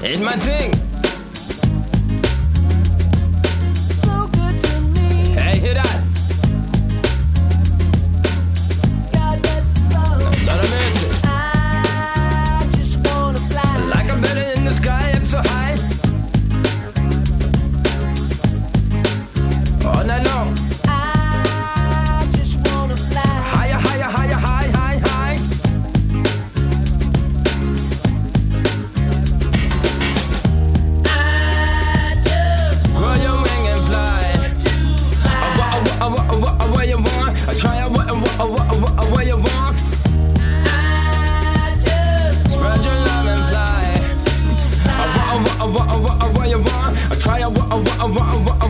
Ain't my thing. So good to me. Hey, hear that? God, that's so. Lord of mercy. I just wanna fly. Like a bird in the sky, up so high. All night long. I just wanna fly. Higher, higher, higher, high, high, high. I just Grow your wing and fly. Where you want? I try where you want. I just Spread your love and fly. Where you want? I try